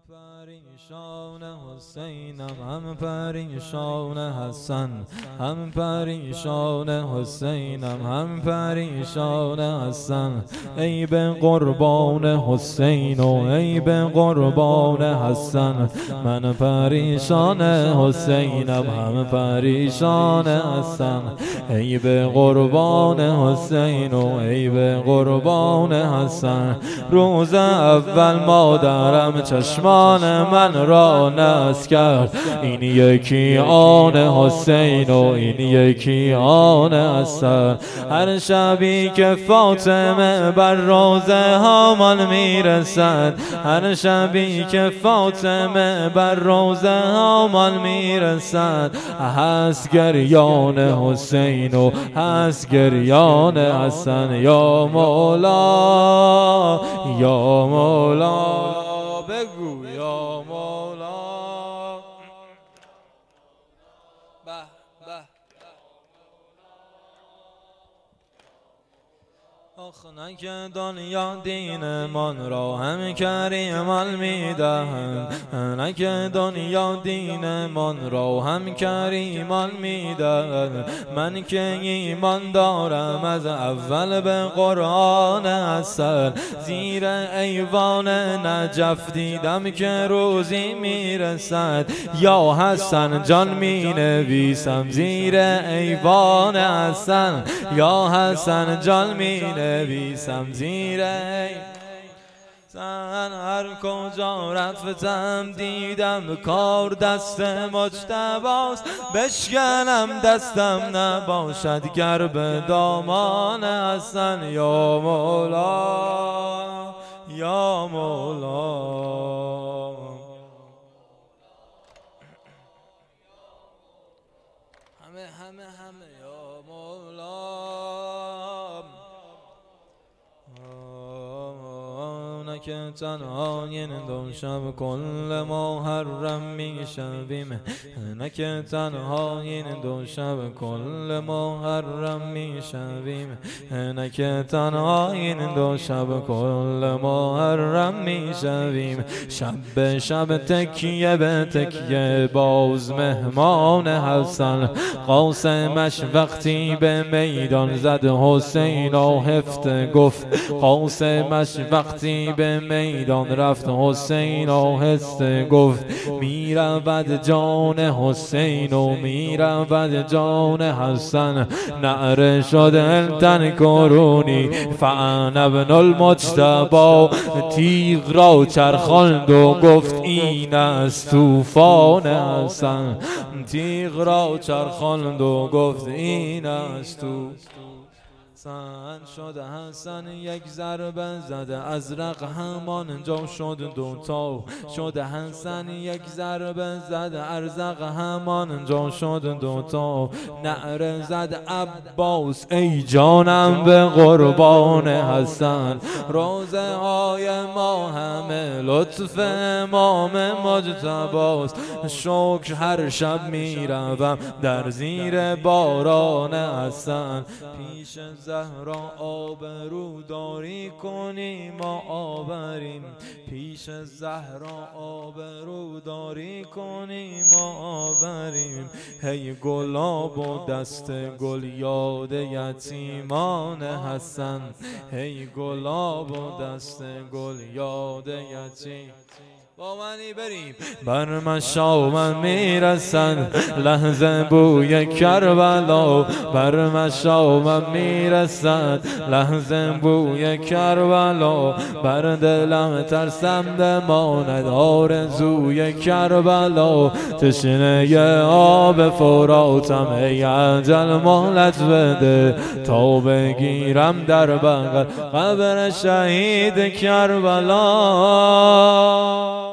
پریشان حسینم، هم پریشان حسن، هم پریشان حسینم، هم پریشان حسن. ای به قربان حسین و ای به قربان حسن، من پریشان حسینم، هم پریشان حسن. ای به قربان حسین و ای به قربان حسن. روز اول مادرم چشمان من را نس کرد، این یکی آن حسین و این یکی آن حسن. هر شبی که فاطمه بر روضه هامان میرسد، هر شبی که فاطمه بر روضه هامان میرسد، هست گریان حسین و هست گریان حسن. یا مولا یا مولا، بگو یا مولا. به به آخ نه دنیا دین من را هم کریمان میدهند، نه که دنیا دین من را هم کریمان میدهند. من که ایمان دارم از اول به قرآن حسن، زیر ایوان نجف دیدم که روزی میرسد. یا حسن جان می نویسم زیر ایوان حسن، یا حسن جان می نویسم زیر زن. هر کجا رفتم دیدم کار دست مجتباست، بشکنم دستم نباشد گر به دامان حسن. یا مولا یا مولا. همه یا مولا. که تنها این دو شب کل محرم میشویم، نه که تنها این دو شب کل محرم میشویم، نه که تنها این دو شب کل محرم میشویم. شب به شب تکیه به تکیه باز مهمان حسن، قاسمش وقتی به میدان زد حسین آهفته گفت، قاسمش وقتی به میدان رفت حسین آهسته گفت، میرود جان حسین و میرود جان حسن. نعره شد التن کرونی فانا ابن المجتبی، تیغ را چرخاند و گفت این است طوفان حسن. تیغ را چرخاند و گفت این است طوفان. شده حسن یک ضربه زده ازرق همانجا شد دوتا، شده حسن یک ضربه زده ازرق همانجا شد دوتا. نعره زد عباس ای جانم به قربان حسن، روزه های ما همه لطف امام مجتباست. شکر هر شب میروم در زیر باران حسن، پیش زهرا آبروداری کنیم ما آوریم، پیش زهرا آبروداری کنیم ما آوریم. هی گلاب و دست گل یاد یتیمان حسن، هی گلاب و دست گل یاد یتیم. با منی بریم. بر مشامم میرسند لحظه بوی کربلا، بر مشامم میرسند لحظه بوی کربلا. بر دلم ترسم بماند آرزوی کربلا، تشنه آب فراتم ای اجل مهلت بده، تا بگیرم در بغل قبر شهید کربلا.